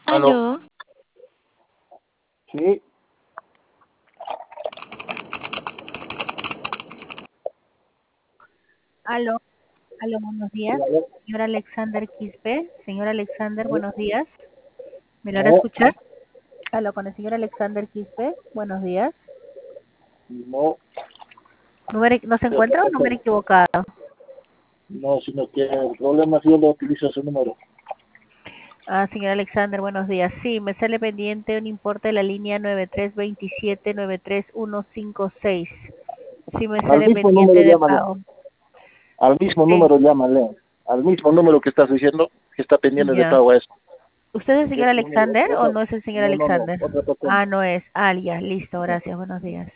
Aló, Aló, sí, Aló, aló, buenos sí, días. aló, Señor Alexander Quispe. Señor Alexander, aló, buenos días. ¿Me logra no, escuchar? Aló, con el señor Alexander Quispe. Buenos días. no, ¿No se encuentra o número equivocado? no, sino que el problema es que yo no utilizo ese número. Ah, señor Alexander, buenos días. Sí, me sale pendiente un importe de la línea 9327-93156. Sí, me Al sale mismo número pendiente de llámale, pago. al mismo Sí, número llámale, al mismo número que estás diciendo que está pendiente de ya. pago a eso. ¿Usted es el Porque señor ese número, Alexander o otra, no es el señor no, Alexander? otra persona. Ah, no es. Ah, ya, listo, No. gracias. Buenos días.